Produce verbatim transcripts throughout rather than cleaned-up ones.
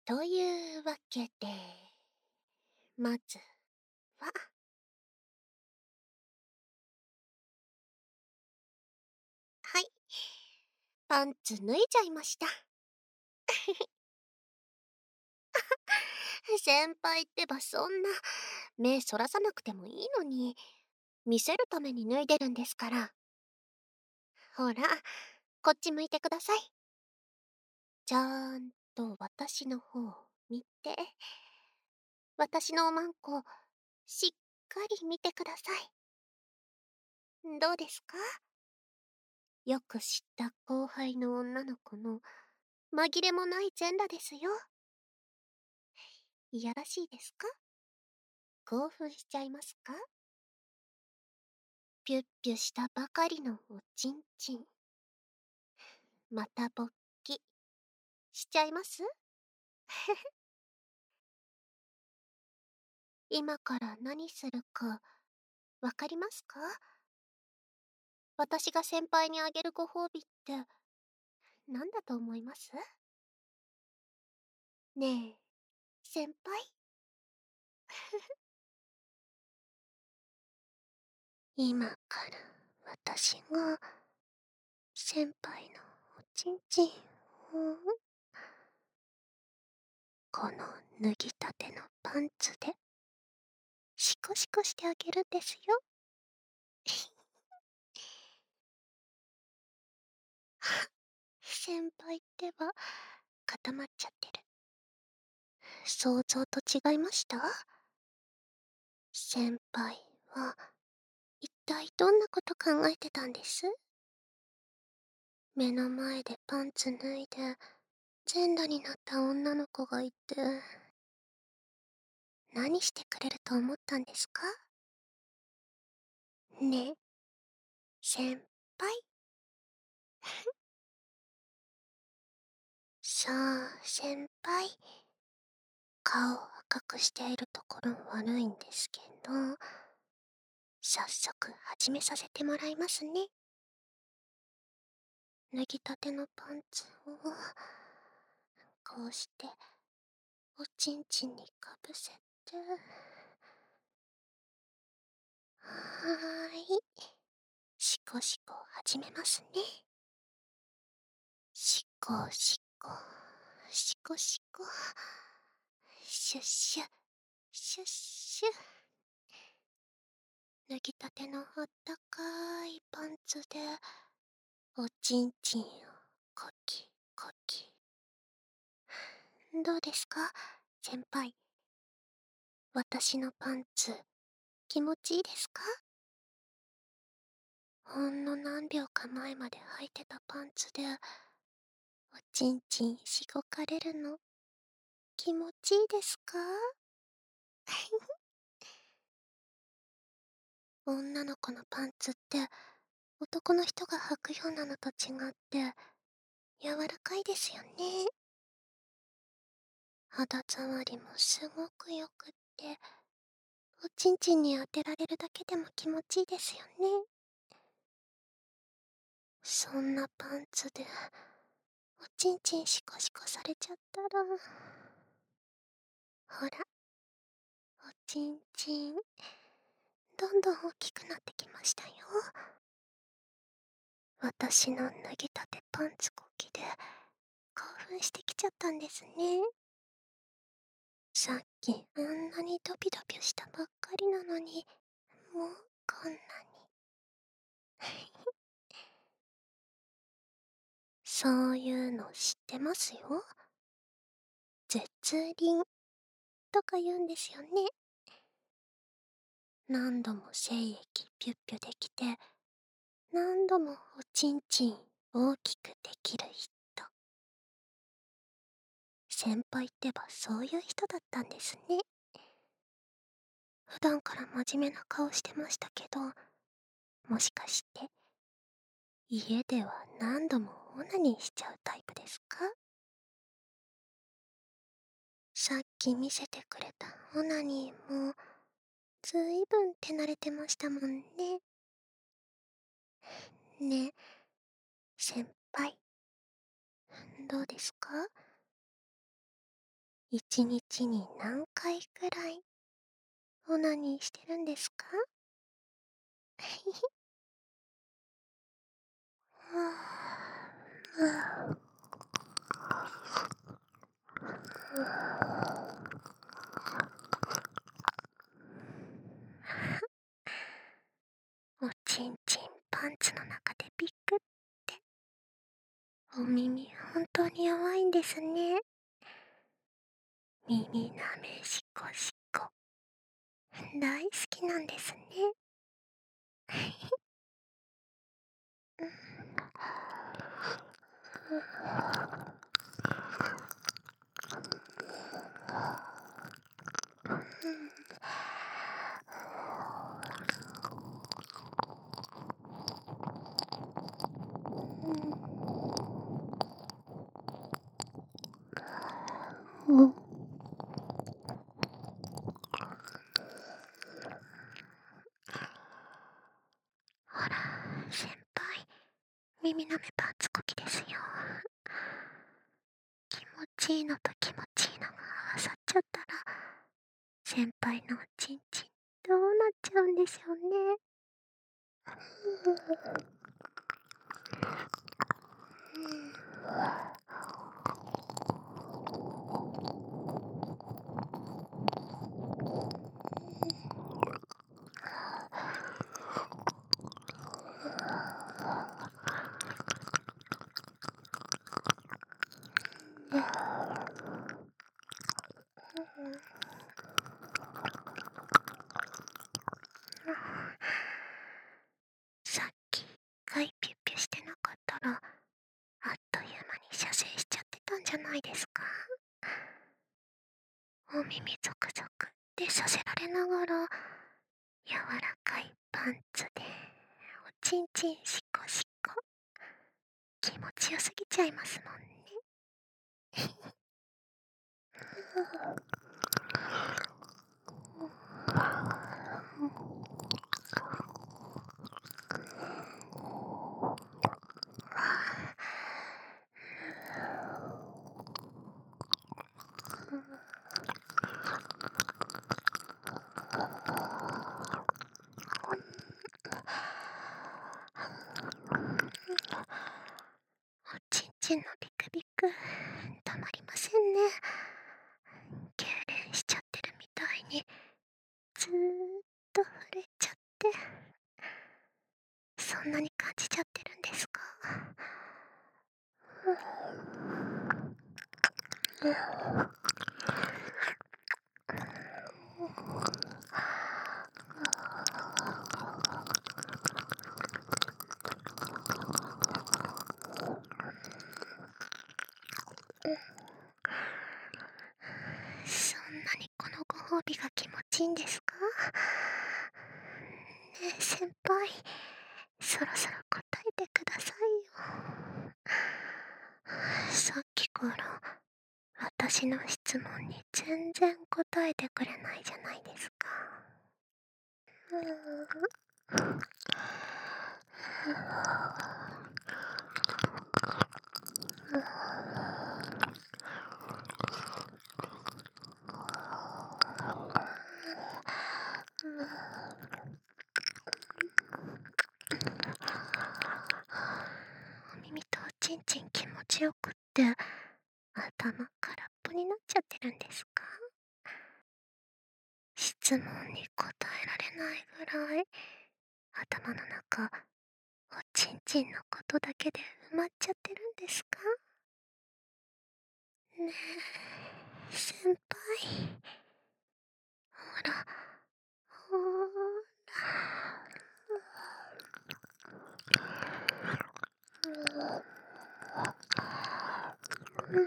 というわけで、まずは、はい、パンツ脱いじゃいました。先輩ってばそんな、目そらさなくてもいいのに、見せるために脱いでるんですから。ほら、こっち向いてください。ちゃんと私の方見て、私のおまんこ、しっかり見てください。どうですか？よく知った後輩の女の子の紛れもない全裸ですよ。いやらしいですか？興奮しちゃいますか？ピュッピュしたばかりのおちんちん。また勃起しちゃいます？今から何するかわかりますか？私が先輩にあげるご褒美って何だと思います？ねえ、先輩。今から私が先輩のおちんちんをこの脱ぎたてのパンツでシコシコしてあげるんですよ。先輩ってば固まっちゃってる。想像と違いました？先輩は一体どんなこと考えてたんです？目の前でパンツ脱いで全裸になった女の子がいて何してくれると思ったんですか？ね、先輩。さあ、先輩。顔を赤くしているところ悪いんですけど、早速始めさせてもらいますね。脱ぎたてのパンツをこうしておちんちんにかぶせて、はーい、シコシコ始めますね。シコシコ、シコシコ、シュッシュ、シュッシュ。脱ぎたてのあったかいパンツでおちんちんをコキコキ。どうですか、先輩。私のパンツ気持ちいいですか？ほんの何秒か前まで履いてたパンツでおちんちんしごかれるの気持ちいいですか？女の子のパンツって男の人が履くようなのと違って柔らかいですよね。肌触りもすごくよくって、おちんちんに当てられるだけでも気持ちいいですよね。そんなパンツでおちんちんシコシコされちゃったら、ほら、おちんちんどんどん大きくなってきましたよ。私の脱ぎたてパンツこきで興奮してきちゃったんですね。さっきあんなにドピドピしたばっかりなのに、もうこんなに。そういうの知ってますよ。絶倫とか言うんですよね。何度も精液ピュッピュできて、何度もおちんちん大きくできる人。先輩ってばそういう人だったんですね。普段から真面目な顔してましたけど、もしかして家では何度もオナニーしちゃうタイプですか？さっき見せてくれたオナニーもずいぶん手慣れてましたもんね。ね、先輩、どうですか？ 一日に何回くらいオナニーしてるんですか？おちんちんパンツの中でビックって。お耳本当に弱いんですね。耳なめしこしこ大好きなんですね。うん。ほら、先輩、耳なめパンツこきですよ。気持ちいいのと気持ちいいのが合わさっちゃったら、先輩のおちんちんどうなっちゃうんでしょうね。さっき一回ピュッピュしてなかったら、あっという間に射精しちゃってたんじゃないですか？お耳ゾクゾクってさせられながら、柔らかいパンツでおちんちんシコシコ、気持ちよすぎちゃいますもんね。おちんちんのビクビクたまりませんね。痙攣しちゃってるみたいにずーっと震えちゃって、そんなに感じちゃってるんですか？そんなにこのご褒美が気持ちいいんですか？ねえ先輩、そろそろ答えてくださいよ。さっきから私の質問に全然答えてくれないじゃないですか。うーん。お耳とおちんちん気持ちよくって頭空っぽになっちゃってるんですか？質問に答えられないぐらい頭の中おちんちんのことだけで埋まっちゃってるんですか？ねえ先輩、ほらほら。うん。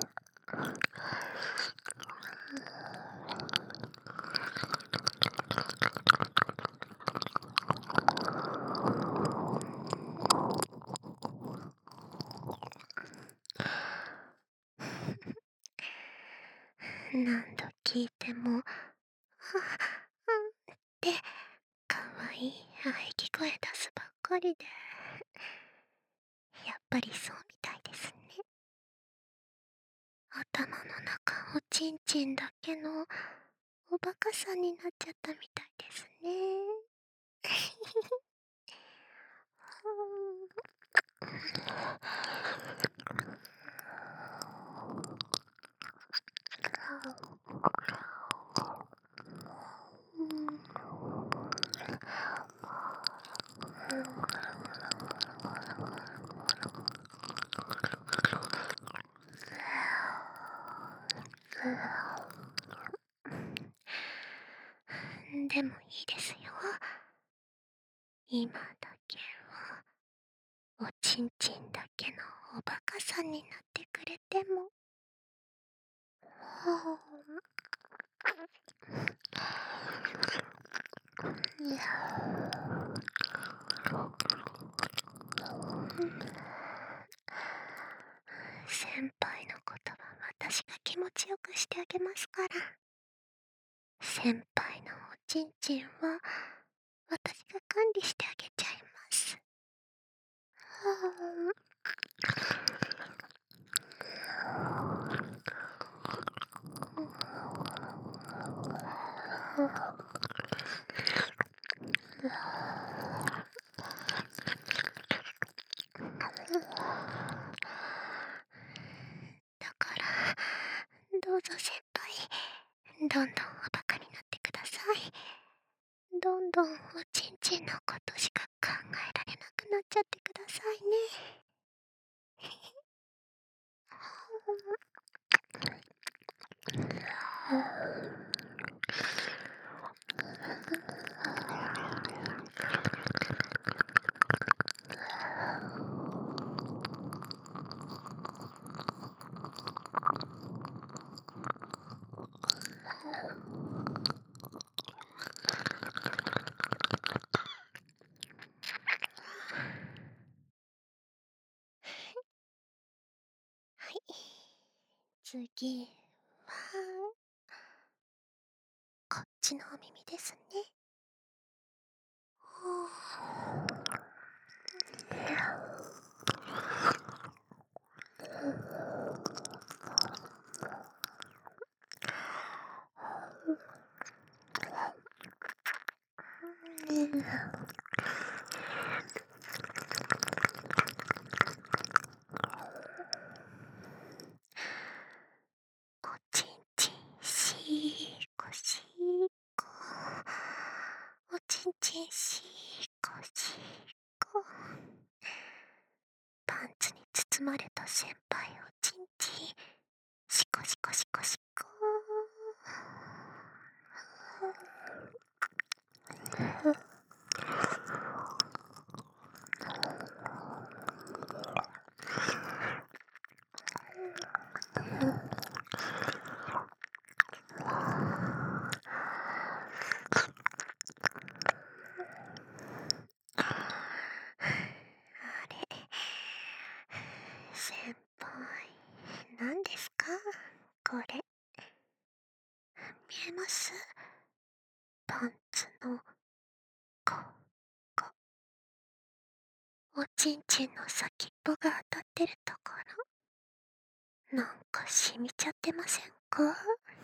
何度聞いても、はっ、うんってかわいい喘ぎ声出すばっかりで、やっぱりそうみたいですね。頭のおちんちんだけのおバカさんになっちゃったみたいですね。でもいいですよ。今だけはおちんちんだけのおバカさんになってくれても。はあ、先輩のことは私が気持ちよくしてあげますから。先輩のおちんちんは私が管理してあげちゃいます。はあ、だからどうぞ先輩、どんどんおバカになってください。どんどんおちんちんのことしか考えられなくなっちゃってくださいね。はい、次はこっちのお耳ですね。おちんちんしーこしーこ、おちんちんしーこしーこ、パンツに包まれた先輩おちんちんしこしこしこしこ。あれ、先輩、何ですかこれ。見えます？パンツのここ、おちんちんの先っぽが当たってるところ、なんか染みちゃってませんか？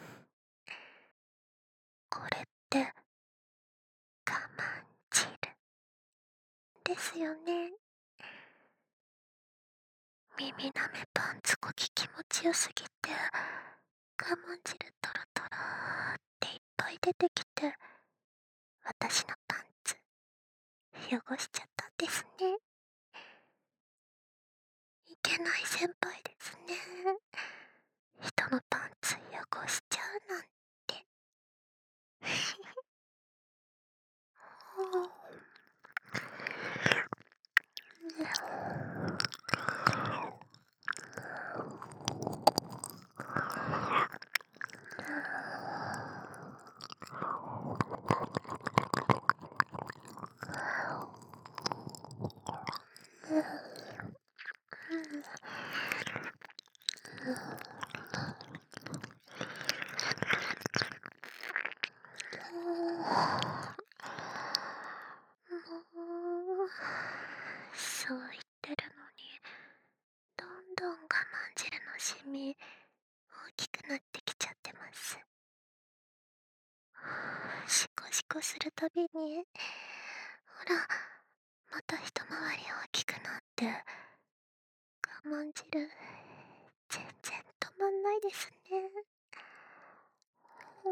これって我慢汁ですよね。耳なめパンツこき気持ちよすぎて、我慢汁トロトロっていっぱい出てきて、私のパンツ汚しちゃったんですね。いけない先輩ですね。人のパンツ汚しちゃうなんて。もう、そう言ってるのに、どんどん我慢汁のシミ大きくなってきちゃ 。シコシコするたびに、ほら、また一回り大きくなって、我慢汁、全然止まんないですね。うん。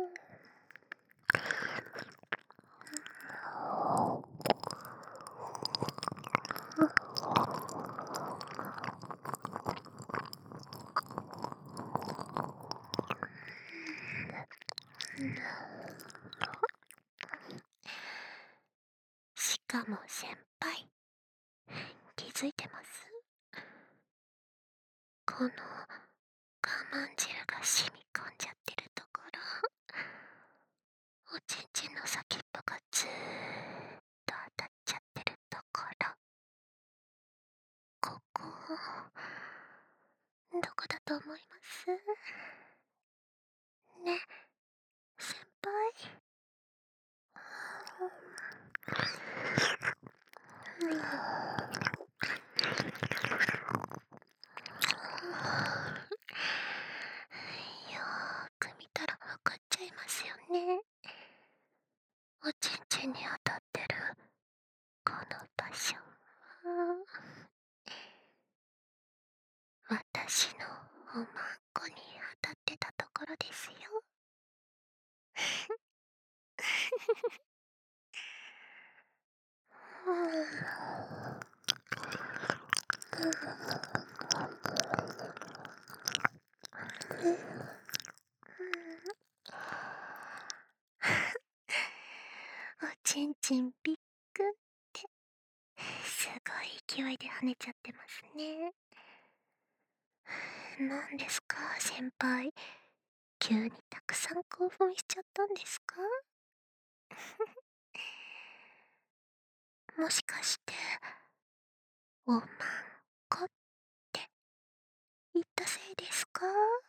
しかも先輩、気づいてます？この我慢汁が染み込んじゃってるところ、おちんちんの先っぽがずーっと当たっちゃってるところ、ここ、どこだと思います？ね、先輩。うん、よーく見たらわかっちゃいますよね。おちんちんに当たってるこの場所、私のおまんこに当たってたところですよ。おちんちんびっくんって、すごい勢いで跳ねちゃってますね。なんですか、先輩。急にたくさん興奮しちゃったんですか？もしかして、おまんこって言ったせいですか？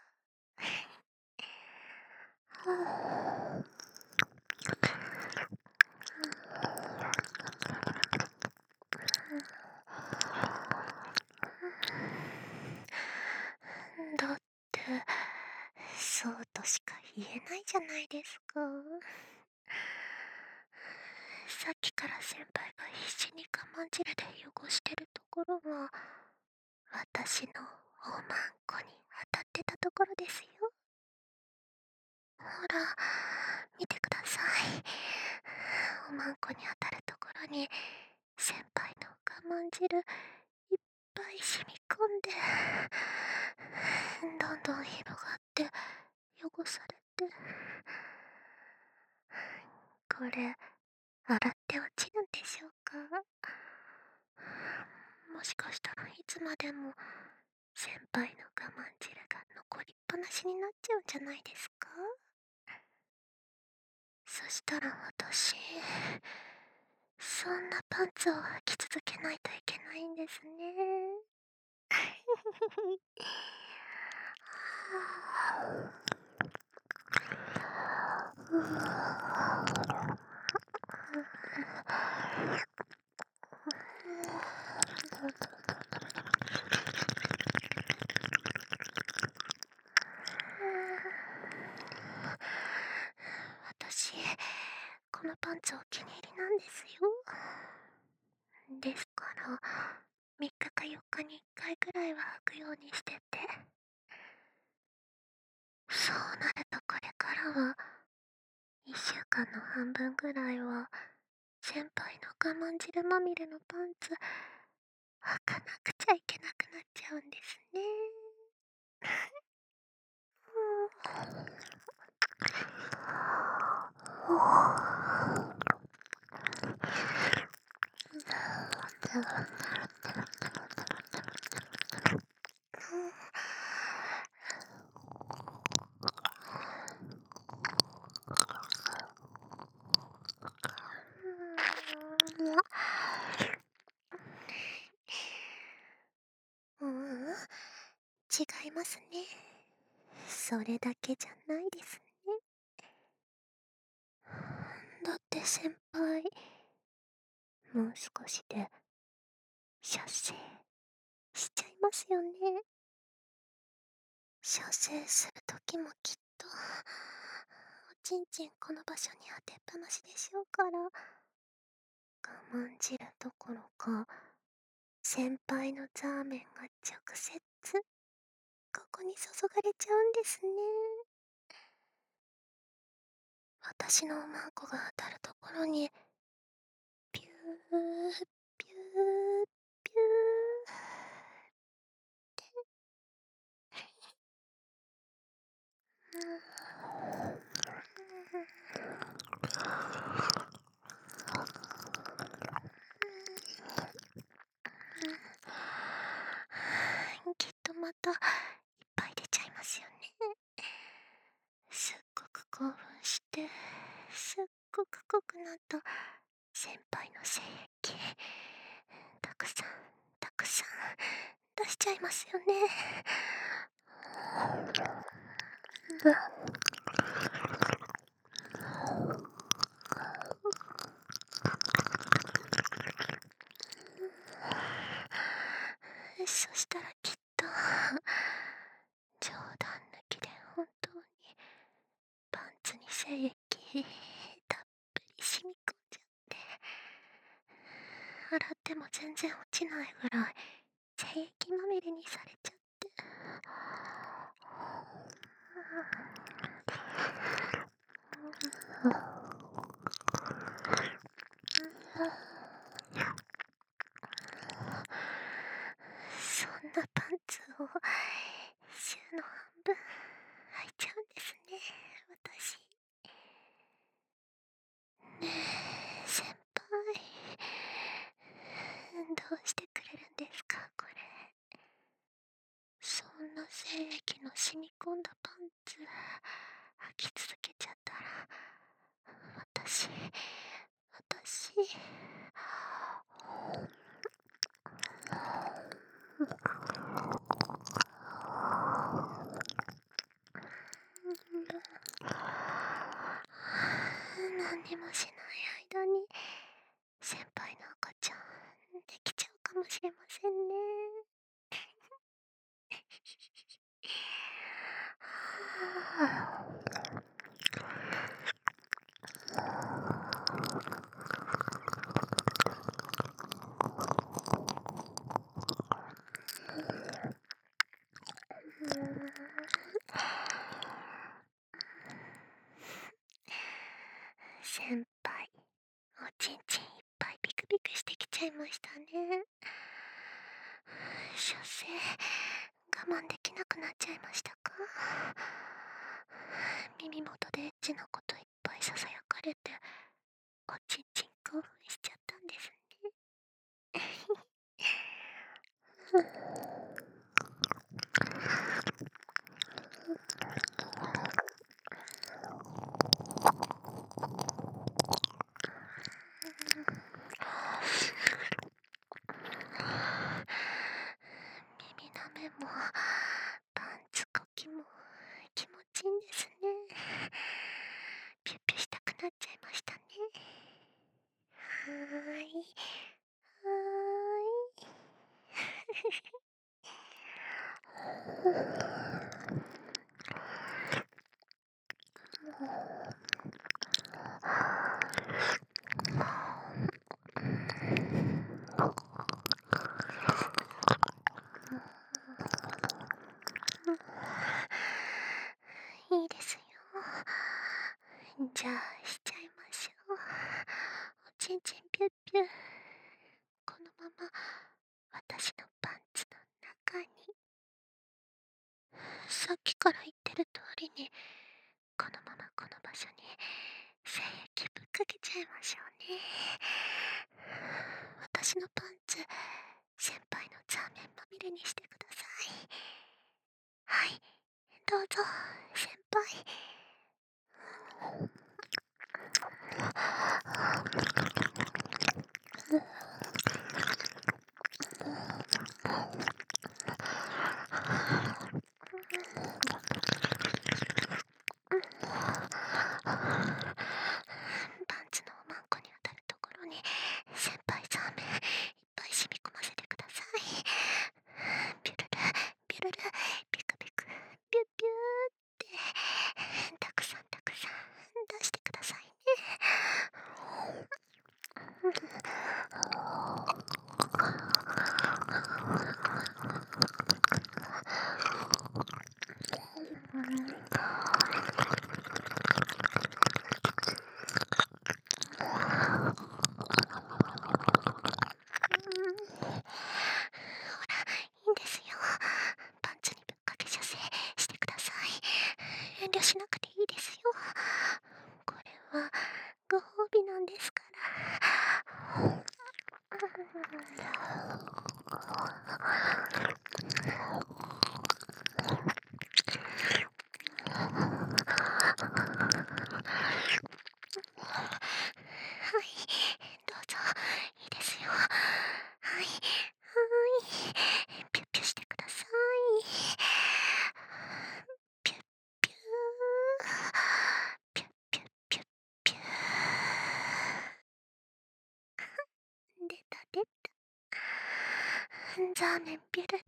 だって、そうとしか言えないじゃないですか。さっきから先輩が必死に我慢汁で汚してるところは、私のおまんこに当たってたところですよ。ほら、見てください。おまんこに当たるところに、先輩の我慢汁、いっぱい染み込んで、どんどん広がって汚されて、これ洗って落ちるんでしょうか？もしかしたらいつまでも先輩の我慢汁が残りっぱなしになっちゃうんじゃないですか？そしたら私、そんなパンツを履き続けないといけないんですね。私、このパンツお気に入りなんですよ。ですから、みっかかよっかにいっかいくらいは履くようにしてて。そうなるとこれからはいっしゅうかんの半分ぐらいは先輩の我慢汁まみれのパンツ履かなくちゃいけなくなっちゃうんですね。ううん、違いますね。それだけじゃないですね。だって先輩、もう少しで射精しちゃいますよね。射精する時もきっと、おちんちんこの場所に当てっぱなしでしょうから、我慢汁どころか、先輩のザーメンが直接、ここに注がれちゃうんですね。私のおまんこが当たるところに、ピュー、ピュー、ピュー。きっとまたいっぱい出ちゃいますよね。すっごく興奮して、すっごく濃くなった先輩の精液、たくさんたくさん出しちゃいますよね。そしたらきっと冗談抜きで本当にパンツに精液たっぷり染み込んじゃって、洗っても全然落ちないぐらい精液まみれにされちゃって、そんなパンツを週の半分履いちゃうんですね、私。ねえ先輩、どうしてくれるんですかこれ。そんな精液の染み込んだパンツ履き続けちゃったら、私私何にもしない間に先輩の赤ちゃんできちゃうかもしれませんね。先輩、おちんちんいっぱいビクビクしてきちゃいましたね。出世我慢できなくなっちゃいましたか。耳元でエッチなこといっぱいささやかれて、おちんちん興奮しちゃったんですね。耳なめもパンツこきも気持ちいいんですね。ピュッピュしたくなっちゃいましたね。はーいはーい。いいですよ。じゃあしちゃいましょう。おちんちんピュッピュ。このまま私のパンツの中に。さっきから言ってる通りに、このままこの場所に精液ぶっかけちゃいましょうね。私のパンツ、先輩のザーメンまみれにしてください。はい、どうぞ先輩。パンツのおまんこに当たるところに先輩ザーメンいっぱい染み込ませてください。ピュルルピュルルピクピクピュッピューってザーメンピュルルーって。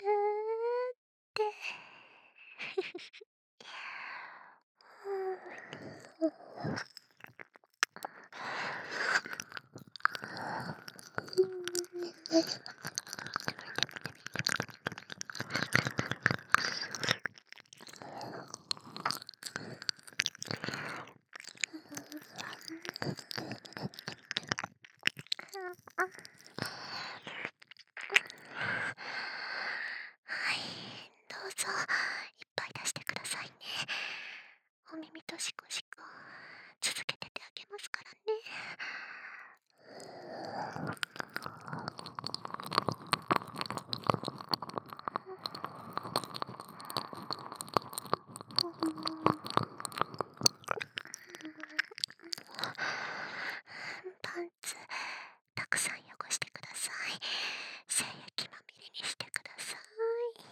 はい、どうぞいっぱい出してくださいね。お耳とシコシコ続けててあげますからね。パンツたくさん汚してください。精液まみれにしてください。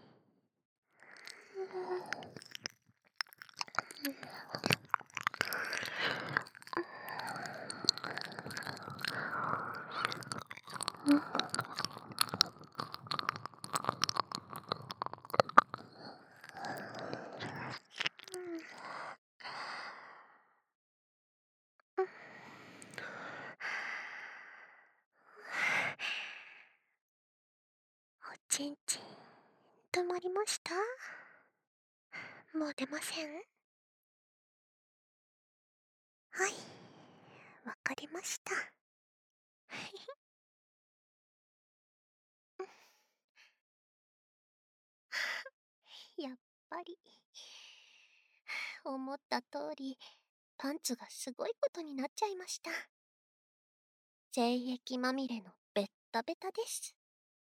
おちんちん止まりました？もう出ません？はい、わかりました。やっぱり思った通りパンツがすごいことになっちゃいました。精液まみれのベッタベタです。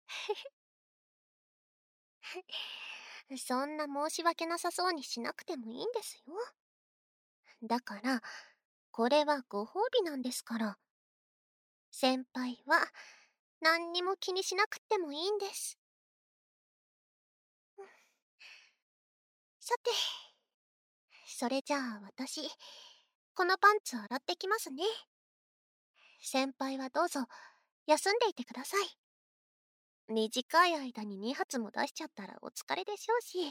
そんな申し訳なさそうにしなくてもいいんですよ。だからこれはご褒美なんですから。先輩は何にも気にしなくてもいいんです。さて、それじゃあ私このパンツ洗ってきますね。先輩はどうぞ休んでいてください。短い間にに発も出しちゃったらお疲れでしょうし。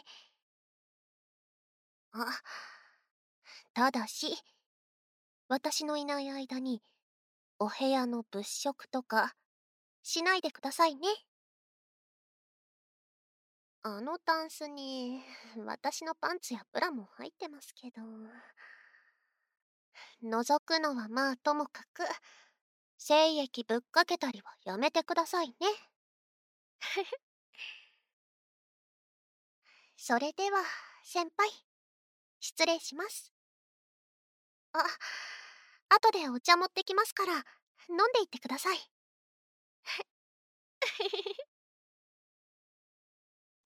あ、ただし私のいない間にお部屋の物色とかしないでくださいね。あのタンスに私のパンツやブラも入ってますけど、覗くのはまあともかく精液ぶっかけたりはやめてくださいね。それでは先輩失礼します。あ、後でお茶持ってきますから飲んでいってください。